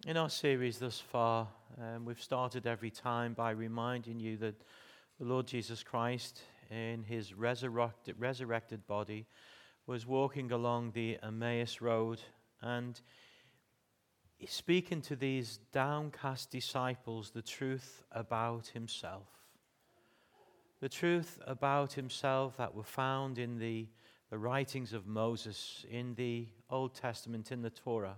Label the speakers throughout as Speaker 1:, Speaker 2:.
Speaker 1: In our series thus far, we've started every time by reminding you that the Lord Jesus Christ, in his resurrected body, was walking along the Emmaus Road and speaking to these downcast disciples the truth about himself. The truth about himself that were found in the writings of Moses, in the Old Testament, in the Torah.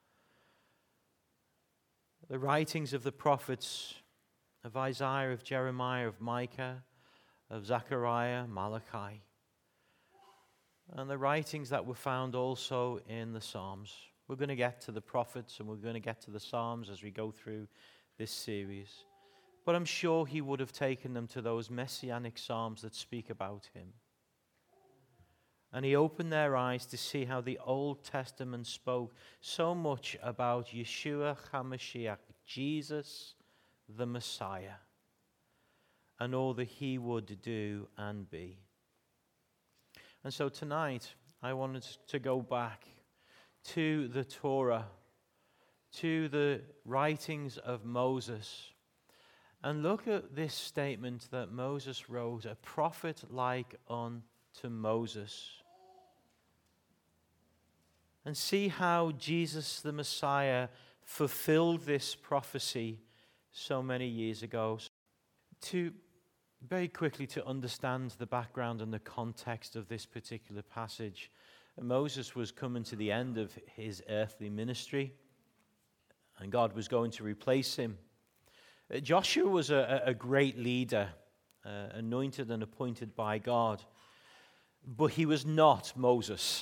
Speaker 1: The writings of the prophets, of Isaiah, of Jeremiah, of Micah, of Zechariah, Malachi. And the writings that were found also in the Psalms. We're going to get to the prophets and we're going to get to the Psalms as we go through this series. But I'm sure he would have taken them to those messianic Psalms that speak about him. And he opened their eyes to see how the Old Testament spoke so much about Yeshua HaMashiach, Jesus the Messiah, and all that he would do and be. And so tonight, I wanted to go back to the Torah, to the writings of Moses, and look at this statement that Moses wrote, a prophet like unto Moses. And see how Jesus the Messiah fulfilled this prophecy so many years ago. Very quickly to understand the background and the context of this particular passage, Moses was coming to the end of his earthly ministry, and God was going to replace him. Joshua was a great leader, anointed and appointed by God, but he was not Moses.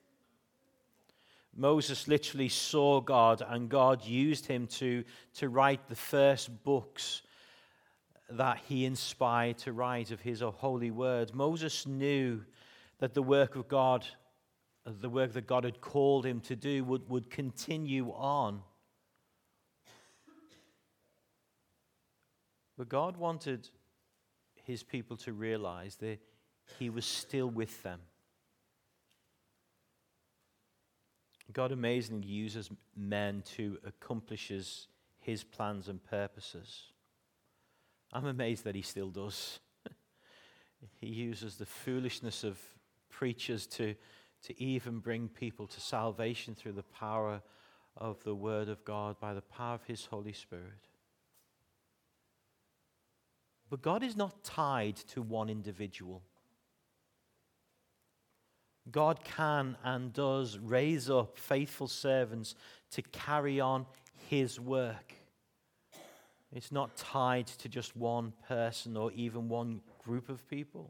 Speaker 1: Moses literally saw God, and God used him to write the first books that he inspired to write of his holy word. Moses knew that the work of God, the work that God had called him to do, would continue on. But God wanted his people to realize that he was still with them. God amazingly uses men to accomplish his plans and purposes. I'm amazed that he still does. He uses the foolishness of preachers to even bring people to salvation through the power of the Word of God, by the power of his Holy Spirit. But God is not tied to one individual. God can and does raise up faithful servants to carry on his work. It's not tied to just one person or even one group of people.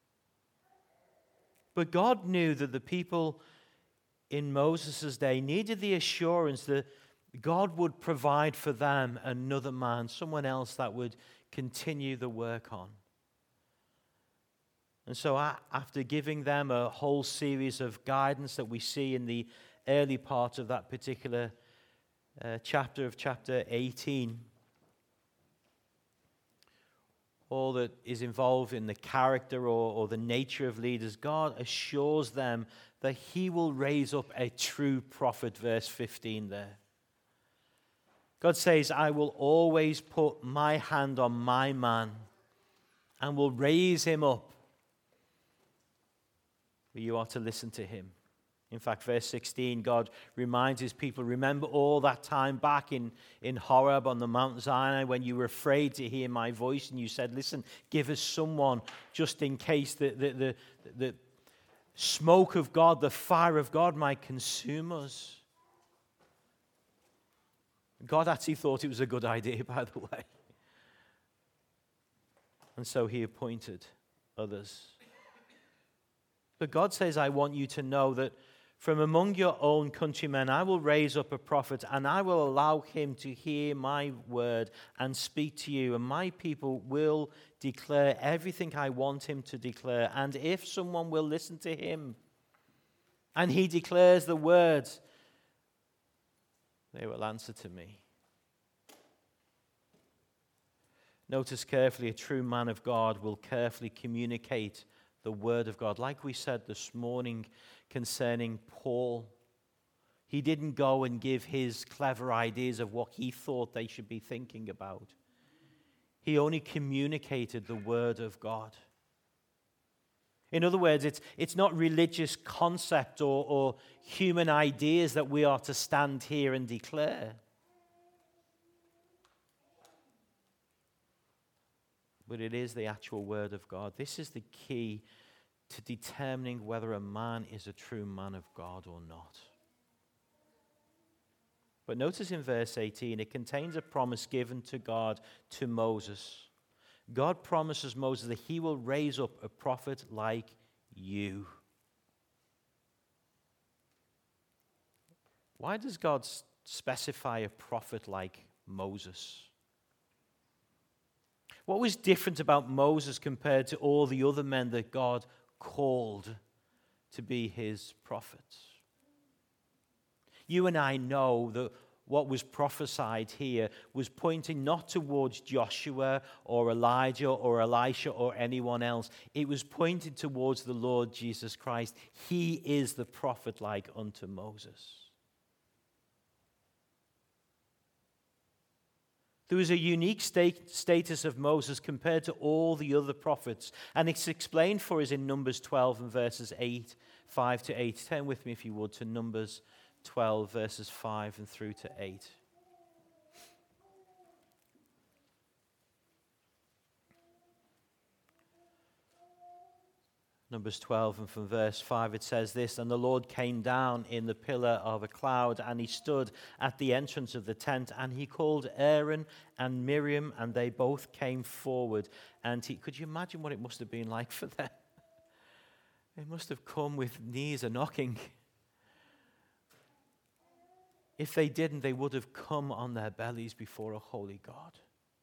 Speaker 1: But God knew that the people in Moses' day needed the assurance that God would provide for them another man, someone else that would continue the work on. And so after giving them a whole series of guidance that we see in the early part of that particular chapter 18, all that is involved in the character or the nature of leaders, God assures them that he will raise up a true prophet, verse 15 there. God says, I will always put my hand on my man and will raise him up. But you are to listen to him. In fact, verse 16, God reminds his people, remember all that time back in Horeb on the Mount Sinai when you were afraid to hear my voice and you said, listen, give us someone just in case the smoke of God, the fire of God might consume us. God actually thought it was a good idea, by the way. And so he appointed others. But God says, I want you to know that from among your own countrymen, I will raise up a prophet, and I will allow him to hear my word and speak to you, and my people will declare everything I want him to declare. And if someone will listen to him, and he declares the words, they will answer to me. Notice carefully, a true man of God will carefully communicate the word of God. Like we said this morning concerning Paul, He didn't go and give his clever ideas of what he thought they should be thinking about. He only communicated the word of God. In other words, it's not religious concept or human ideas that we are to stand here and declare. But it is the actual word of God. This is the key to determining whether a man is a true man of God or not. But notice in verse 18, it contains a promise given to God to Moses. God promises Moses that he will raise up a prophet like you. Why does God specify a prophet like Moses? What was different about Moses compared to all the other men that God called to be his prophets? You and I know that what was prophesied here was pointing not towards Joshua or Elijah or Elisha or anyone else. It was pointing towards the Lord Jesus Christ. He is the prophet like unto Moses. There was a unique status of Moses compared to all the other prophets. And it's explained for us in Numbers 12 and verses 5 to 8. Turn with me, if you would, to Numbers 12, verses 5 and through to 8. Numbers 12, and from verse 5 it says this, "And the Lord came down in the pillar of a cloud, and he stood at the entrance of the tent, and he called Aaron and Miriam, and they both came forward." And could you imagine what it must have been like for them? They must have come with knees a knocking. If they didn't, they would have come on their bellies before a holy God.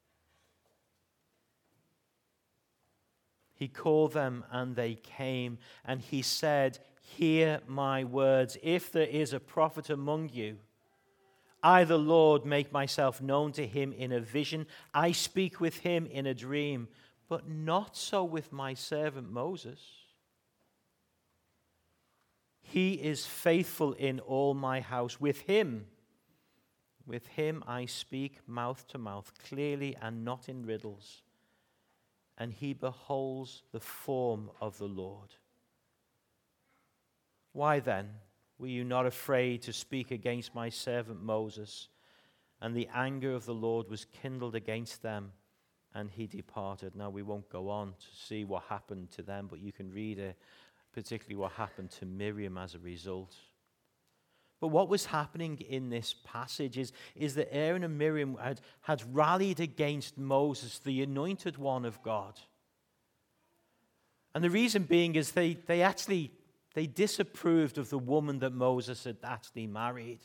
Speaker 1: He called them and they came, and he said, "Hear my words. If there is a prophet among you, I, the Lord, make myself known to him in a vision. I speak with him in a dream, but not so with my servant Moses. He is faithful in all my house. With him I speak mouth to mouth, clearly and not in riddles. And he beholds the form of the Lord. Why then were you not afraid to speak against my servant Moses? And the anger of the Lord was kindled against them, and he departed." Now, we won't go on to see what happened to them, but you can read it, particularly what happened to Miriam as a result. But what was happening in this passage is that Aaron and Miriam had rallied against Moses, the anointed one of God. And the reason being is they disapproved of the woman that Moses had actually married.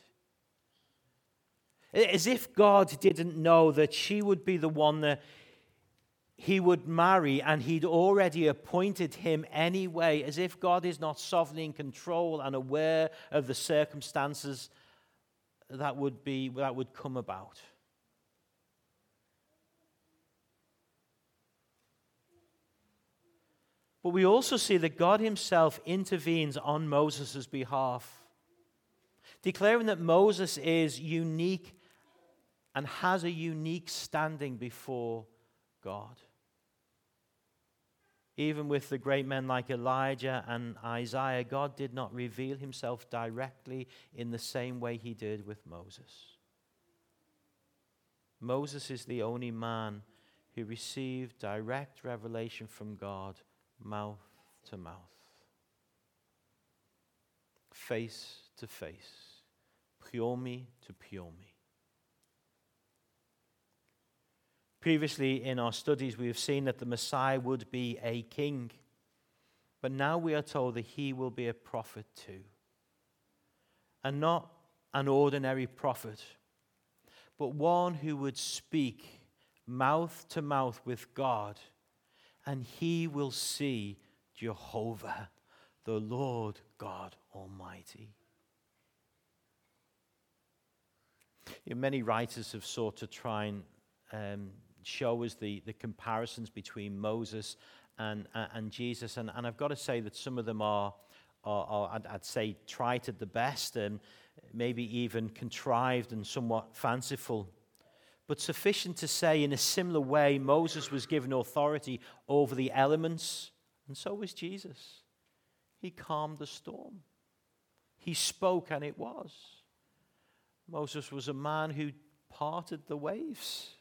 Speaker 1: As if God didn't know that she would be the one that he would marry, and he'd already appointed him anyway, as if God is not sovereignly in control and aware of the circumstances that would come about. But we also see that God himself intervenes on Moses' behalf, declaring that Moses is unique and has a unique standing before God. Even with the great men like Elijah and Isaiah, God did not reveal himself directly in the same way he did with Moses. Moses is the only man who received direct revelation from God, mouth to mouth, face to face, pyomi to pyomi. Previously in our studies, we have seen that the Messiah would be a king. But now we are told that he will be a prophet too. And not an ordinary prophet, but one who would speak mouth to mouth with God. And he will see Jehovah, the Lord God Almighty. Many writers have sought to try and show us the comparisons between Moses and Jesus. And I've got to say that some of them are or I'd say trite at the best, and maybe even contrived and somewhat fanciful. But sufficient to say, in a similar way, Moses was given authority over the elements, and so was Jesus. He calmed the storm. He spoke, and it was. Moses was a man who parted the waves.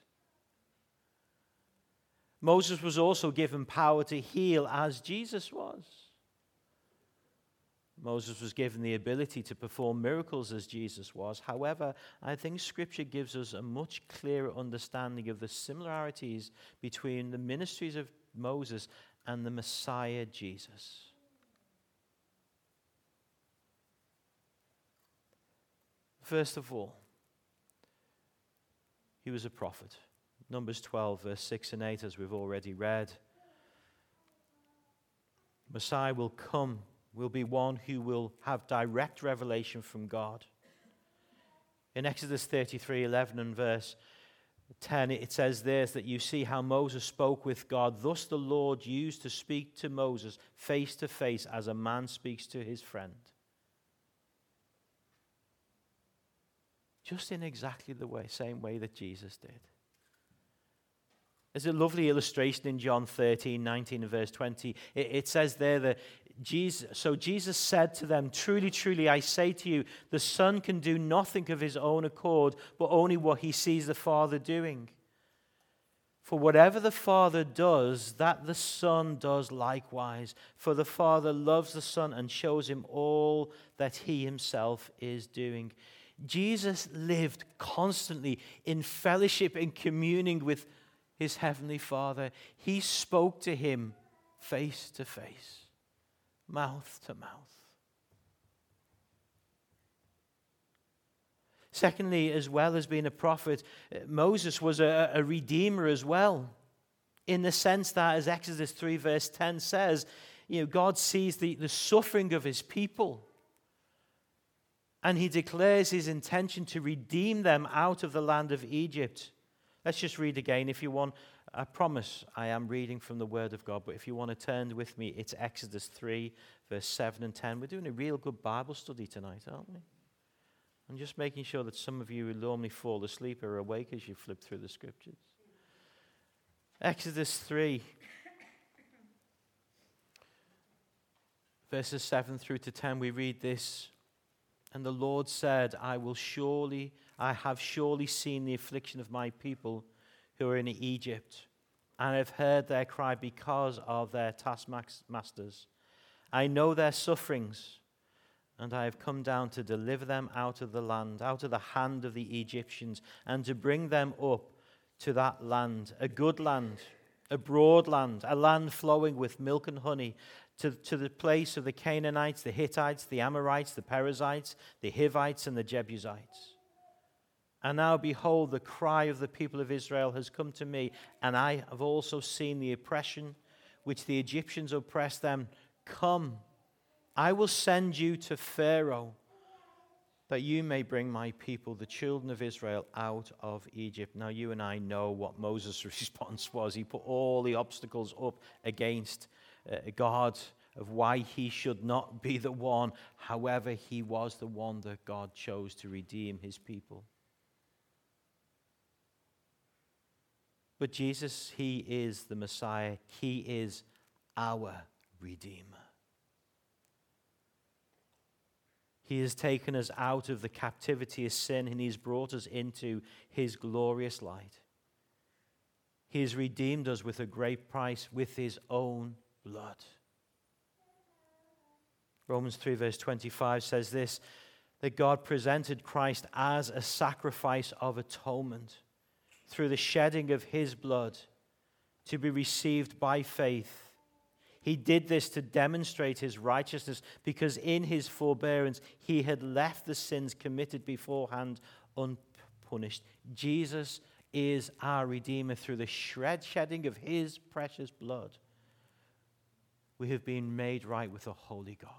Speaker 1: Moses was also given power to heal as Jesus was. Moses was given the ability to perform miracles as Jesus was. However, I think Scripture gives us a much clearer understanding of the similarities between the ministries of Moses and the Messiah Jesus. First of all, he was a prophet. Numbers 12, verse 6 and 8, as we've already read. Messiah will come, will be one who will have direct revelation from God. In Exodus 33, 11 and verse 10, it says this, that you see how Moses spoke with God. Thus the Lord used to speak to Moses face to face as a man speaks to his friend. Just in exactly the same way that Jesus did. There's a lovely illustration in John 13, 19 and verse 20. It says there that Jesus said to them, truly, truly, I say to you, the Son can do nothing of his own accord, but only what he sees the Father doing. For whatever the Father does, that the Son does likewise. For the Father loves the Son and shows him all that he himself is doing. Jesus lived constantly in fellowship and communing with his heavenly Father. He spoke to him face to face, mouth to mouth. Secondly, as well as being a prophet, Moses was a redeemer as well, in the sense that, as Exodus 3 verse 10 says, God sees the suffering of his people, and he declares his intention to redeem them out of the land of Egypt. Let's just read again if you want. I promise I am reading from the Word of God, but if you want to turn with me, it's Exodus 3, verse 7 and 10. We're doing a real good Bible study tonight, aren't we? I'm just making sure that some of you who normally fall asleep are awake as you flip through the Scriptures. Exodus 3, verses 7 through to 10, we read this. And the Lord said, I have surely seen the affliction of my people who are in Egypt, and have heard their cry because of their taskmasters. I know their sufferings, and I have come down to deliver them out of the land, out of the hand of the Egyptians, and to bring them up to that land, a good land, a broad land, a land flowing with milk and honey, to the place of the Canaanites, the Hittites, the Amorites, the Perizzites, the Hivites, and the Jebusites. And now, behold, the cry of the people of Israel has come to me, and I have also seen the oppression which the Egyptians oppress them. Come, I will send you to Pharaoh, that you may bring my people, the children of Israel, out of Egypt. Now, you and I know what Moses' response was. He put all the obstacles up against God of why he should not be the one. However, he was the one that God chose to redeem his people. But Jesus, he is the Messiah. He is our Redeemer. He has taken us out of the captivity of sin, and he's brought us into his glorious light. He has redeemed us with a great price, with his own blood. Romans 3 verse 25 says this, that God presented Christ as a sacrifice of atonement through the shedding of his blood to be received by faith. He did this to demonstrate his righteousness, because in his forbearance he had left the sins committed beforehand unpunished. Jesus is our Redeemer. Through the shedding of his precious blood, we have been made right with a holy God.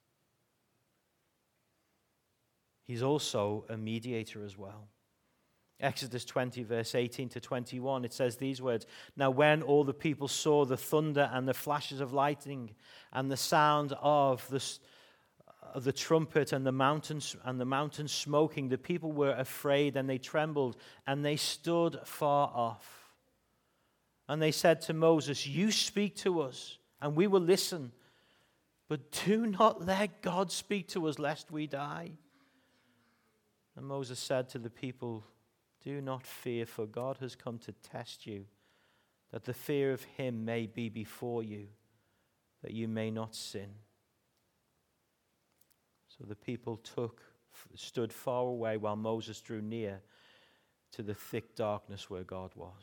Speaker 1: He's also a mediator as well. Exodus 20, verse 18 to 21, it says these words, "Now when all the people saw the thunder and the flashes of lightning and the sound of the trumpet and the mountains smoking, the people were afraid and they trembled and they stood far off. And they said to Moses, 'You speak to us and we will listen, but do not let God speak to us lest we die.' And Moses said to the people, 'Do not fear, for God has come to test you, that the fear of him may be before you, that you may not sin.' So the people stood far away while Moses drew near to the thick darkness where God was."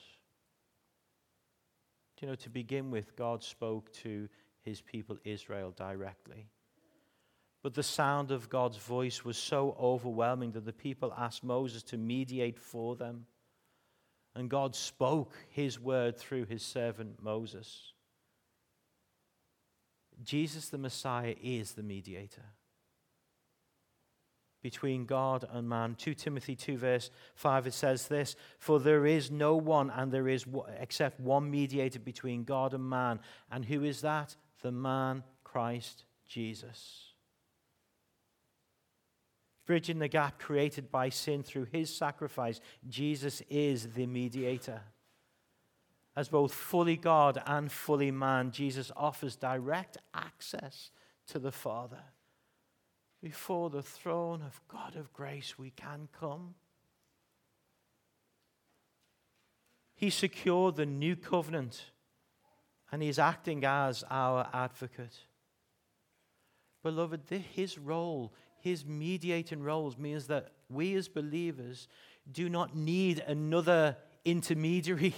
Speaker 1: Do you know, to begin with, God spoke to his people Israel directly. But the sound of God's voice was so overwhelming that the people asked Moses to mediate for them. And God spoke his word through his servant Moses. Jesus the Messiah is the mediator between God and man. 2 Timothy 2 verse 5, it says this, "For there is no one and there is except one mediator between God and man. And who is that? The man Christ Jesus." Bridging the gap created by sin through his sacrifice, Jesus is the mediator. As both fully God and fully man, Jesus offers direct access to the Father. Before the throne of God of grace, we can come. He secured the new covenant, and he is acting as our advocate. Beloved, his role, his mediating roles, means that we as believers do not need another intermediary,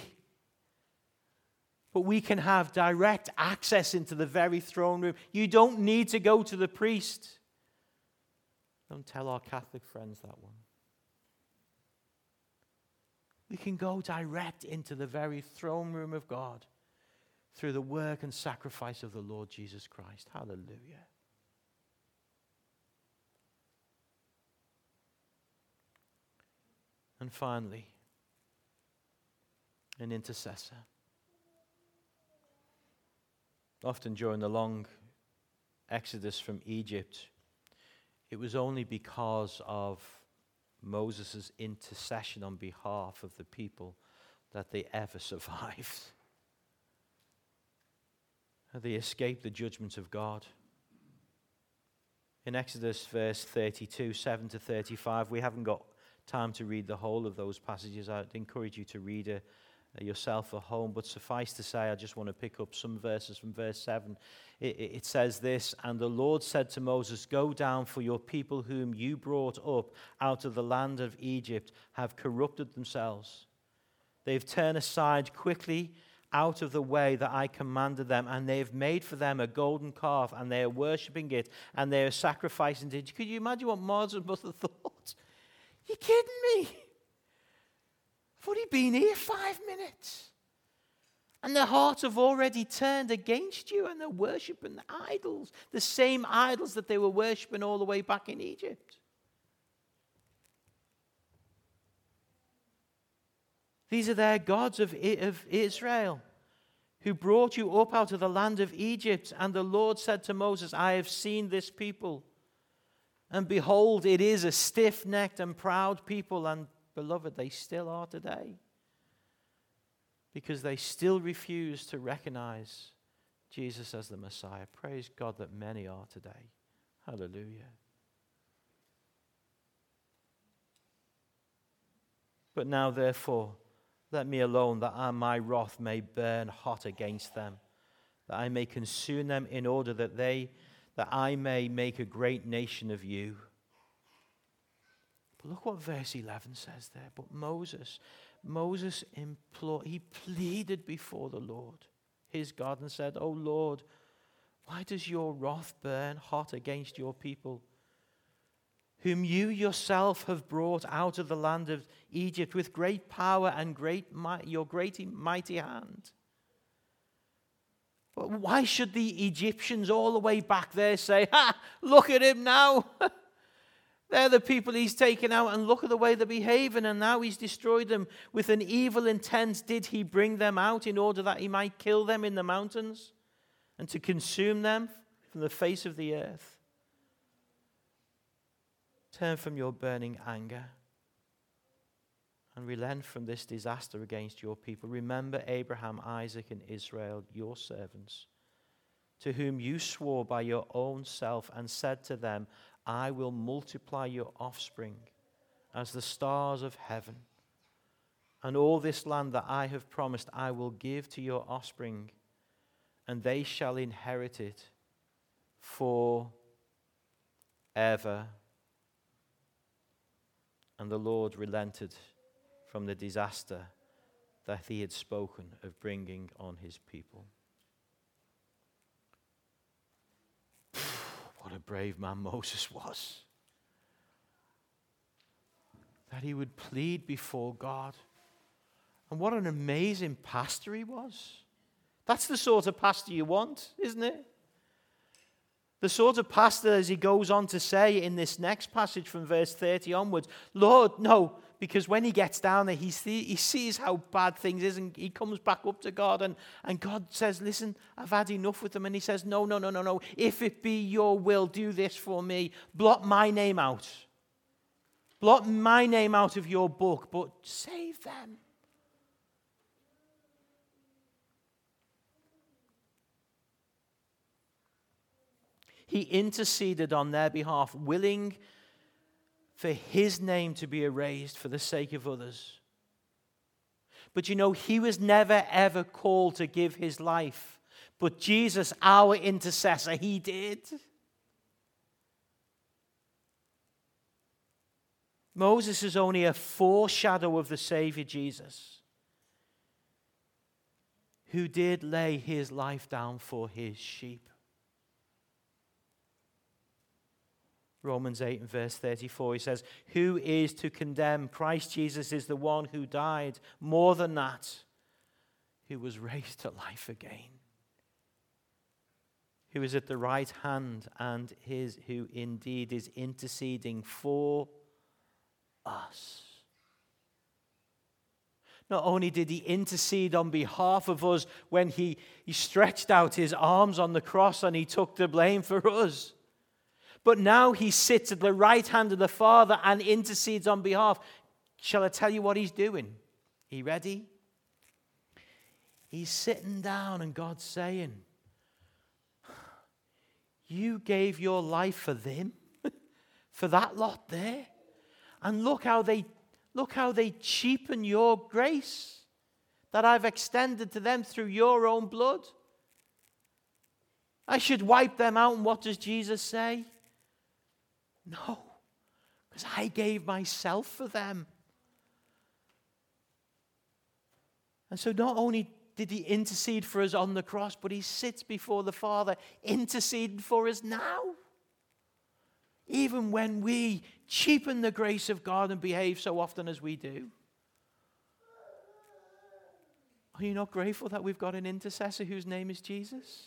Speaker 1: but we can have direct access into the very throne room. You don't need to go to the priest. Don't tell our Catholic friends that one. We can go direct into the very throne room of God through the work and sacrifice of the Lord Jesus Christ. Hallelujah. And finally, an intercessor. Often during the long exodus from Egypt, it was only because of Moses' intercession on behalf of the people that they ever survived. They escaped the judgment of God. In Exodus verse 32, 7 to 35, we haven't got time to read the whole of those passages. I'd encourage you to read it yourself at home, but suffice to say, I just want to pick up some verses from verse 7. It says this, "And the Lord said to Moses, 'Go down, for your people whom you brought up out of the land of Egypt have corrupted themselves. They've turned aside quickly out of the way that I commanded them, and they have made for them a golden calf, and they are worshipping it, and they are sacrificing it.'" Could you imagine what Moses must have thought? You kidding me? I've only been here 5 minutes. And their hearts have already turned against you, and they're worshipping the idols, the same idols that they were worshipping all the way back in Egypt. These are their gods of Israel, who brought you up out of the land of Egypt. And the Lord said to Moses, "I have seen this people. And behold, it is a stiff-necked and proud people." And beloved, they still are today. Because they still refuse to recognize Jesus as the Messiah. Praise God that many are today. Hallelujah. "But now, therefore, let me alone, that my wrath may burn hot against them, that I may consume them, in order that I may make a great nation of you." But look what verse 11 says there. But Moses he pleaded before the Lord, his God, and said, "O Lord, why does your wrath burn hot against your people, whom you yourself have brought out of the land of Egypt with great power and your great mighty hand? Why should the Egyptians all the way back there say, 'Ha, look at him now'? They're the people he's taken out, and look at the way they're behaving, and now he's destroyed them. With an evil intent did he bring them out in order that he might kill them in the mountains and to consume them from the face of the earth. Turn from your burning anger and relent from this disaster against your people. Remember Abraham, Isaac, and Israel, your servants, to whom you swore by your own self and said to them, I will multiply your offspring as the stars of heaven, and all this land that I have promised I will give to your offspring, and they shall inherit it forever. And the Lord relented from the disaster that he had spoken of bringing on his people. What a brave man Moses was. That he would plead before God. And what an amazing pastor he was. That's the sort of pastor you want, isn't it? The sort of pastor, as he goes on to say in this next passage from verse 30 onwards, Lord, no, because when he gets down there, he sees how bad things is, and he comes back up to God, and God says, listen, I've had enough with them. And he says, no. If it be your will, do this for me. Blot my name out. Blot my name out of your book, but save them. He interceded on their behalf, willing for his name to be erased for the sake of others. But you know, he was never ever called to give his life. But Jesus, our intercessor, he did. Moses is only a foreshadow of the Savior Jesus, who did lay his life down for his sheep. Romans 8 and verse 34, he says, who is to condemn? Christ Jesus is the one who died. More than that, who was raised to life again. Who is at the right hand and who indeed is interceding for us. Not only did he intercede on behalf of us when he stretched out his arms on the cross and he took the blame for us, but now he sits at the right hand of the Father and intercedes on behalf. Shall I tell you what he's doing? Are you ready? He's sitting down and God's saying, you gave your life for them, for that lot there. And look how they cheapen your grace that I've extended to them through your own blood. I should wipe them out. And what does Jesus say? No, because I gave myself for them. And so not only did he intercede for us on the cross, but he sits before the Father interceding for us now. Even when we cheapen the grace of God and behave so often as we do. Are you not grateful that we've got an intercessor whose name is Jesus?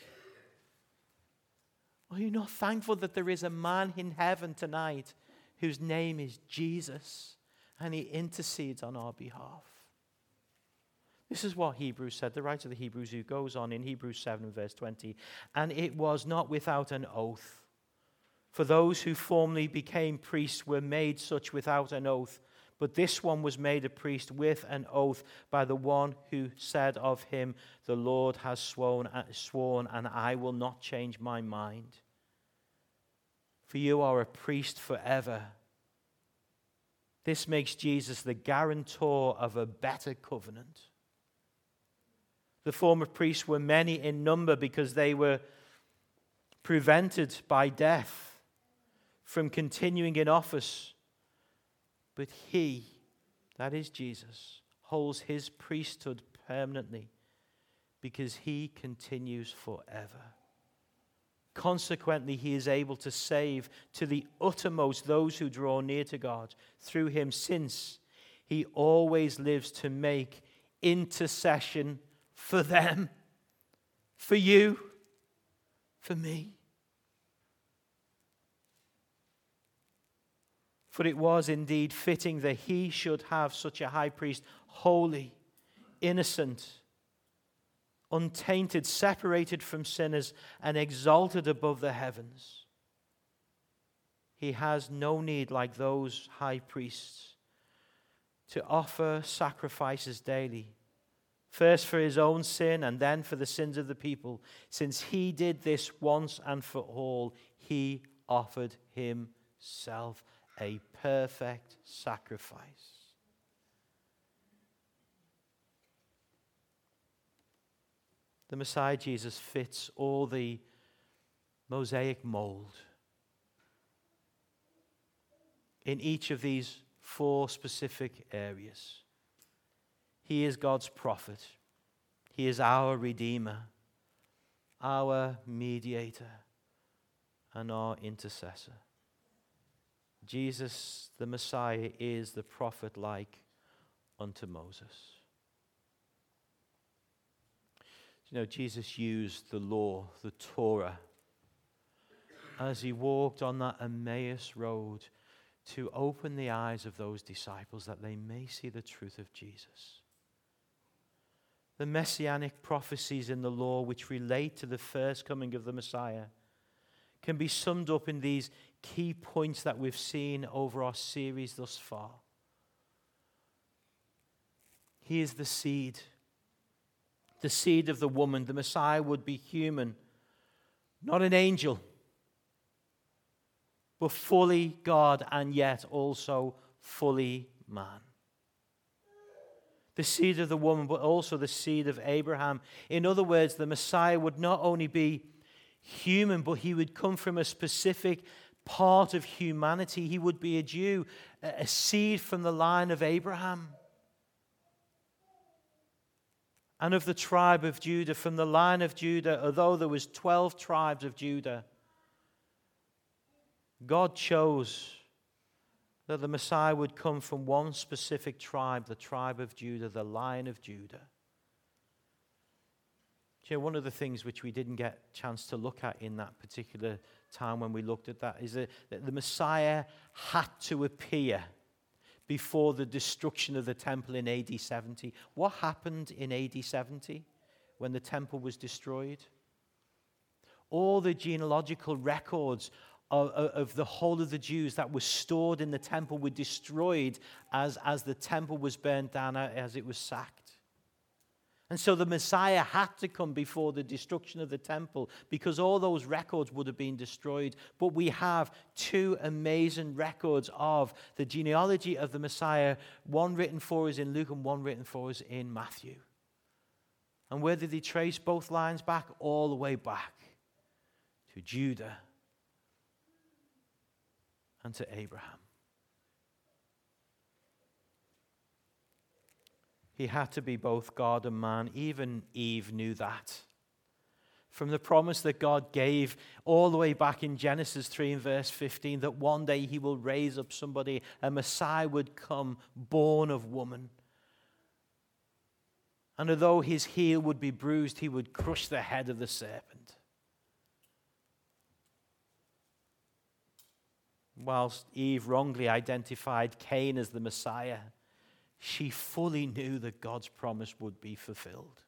Speaker 1: Are you not thankful that there is a man in heaven tonight whose name is Jesus and he intercedes on our behalf? This is what Hebrews said, the writer of the Hebrews, who goes on in Hebrews 7 verse 20. And it was not without an oath. For those who formerly became priests were made such without an oath. But this one was made a priest with an oath by the one who said of him, the Lord has sworn, and I will not change my mind. For you are a priest forever. This makes Jesus the guarantor of a better covenant. The former priests were many in number because they were prevented by death from continuing in office. But he, that is Jesus, holds his priesthood permanently because he continues forever. Consequently, he is able to save to the uttermost those who draw near to God through him, since he always lives to make intercession for them, for you, for me. For it was indeed fitting that he should have such a high priest, holy, innocent, untainted, separated from sinners, and exalted above the heavens. He has no need, like those high priests, to offer sacrifices daily, first for his own sin and then for the sins of the people. Since he did this once and for all, he offered himself a perfect sacrifice. The Messiah Jesus fits all the Mosaic mold in each of these 4 specific areas. He is God's prophet. He is our Redeemer, our mediator, and our intercessor. Jesus, the Messiah, is the prophet like unto Moses. You know, Jesus used the law, the Torah, as he walked on that Emmaus road to open the eyes of those disciples that they may see the truth of Jesus. The messianic prophecies in the law which relate to the first coming of the Messiah can be summed up in these key points that we've seen over our series thus far. He is the seed of the woman. The Messiah would be human, not an angel, but fully God and yet also fully man. The seed of the woman, but also the seed of Abraham. In other words, the Messiah would not only be human, but he would come from a specific part of humanity. He would be a Jew, a seed from the line of Abraham. And of the tribe of Judah, from the line of Judah, although there was 12 tribes of Judah, God chose that the Messiah would come from one specific tribe, the tribe of Judah, the Lion of Judah. You know, one of the things which we didn't get a chance to look at in that particular time when we looked at that is that the Messiah had to appear before the destruction of the temple in AD 70. What happened in AD 70 when the temple was destroyed? All the genealogical records of the whole of the Jews that were stored in the temple were destroyed as the temple was burnt down, as it was sacked. And so the Messiah had to come before the destruction of the temple because all those records would have been destroyed. But we have 2 amazing records of the genealogy of the Messiah, one written for us in Luke and one written for us in Matthew. And where did he trace both lines back? All the way back to Judah and to Abraham. He had to be both God and man. Even Eve knew that. From the promise that God gave all the way back in Genesis 3 and verse 15, that one day he will raise up somebody, a Messiah would come, born of woman. And although his heel would be bruised, he would crush the head of the serpent. Whilst Eve wrongly identified Cain as the Messiah, she fully knew that God's promise would be fulfilled.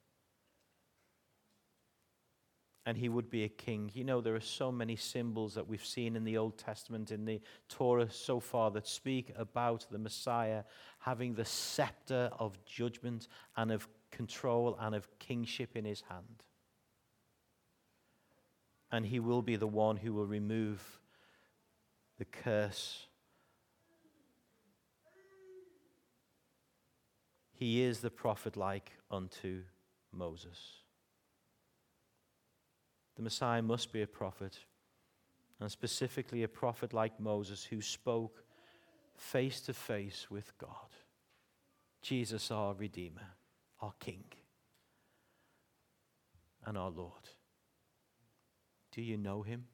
Speaker 1: And he would be a king. You know, there are so many symbols that we've seen in the Old Testament, in the Torah so far, that speak about the Messiah having the scepter of judgment and of control and of kingship in his hand. And he will be the one who will remove the curse. He is the prophet like unto Moses. The Messiah must be a prophet, and specifically a prophet like Moses who spoke face to face with God. Jesus, our Redeemer, our King, and our Lord. Do you know him?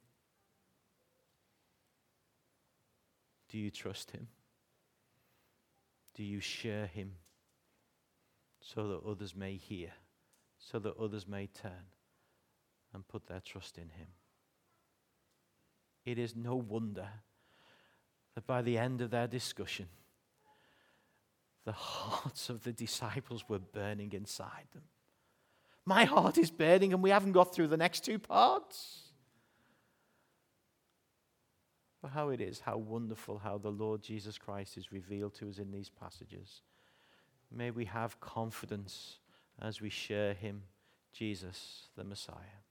Speaker 1: Do you trust him? Do you share him so that others may hear, so that others may turn and put their trust in him? It is no wonder that by the end of their discussion, the hearts of the disciples were burning inside them. My heart is burning, and we haven't got through the next two parts. But how it is, how wonderful how the Lord Jesus Christ is revealed to us in these passages. May we have confidence as we share him, Jesus, the Messiah.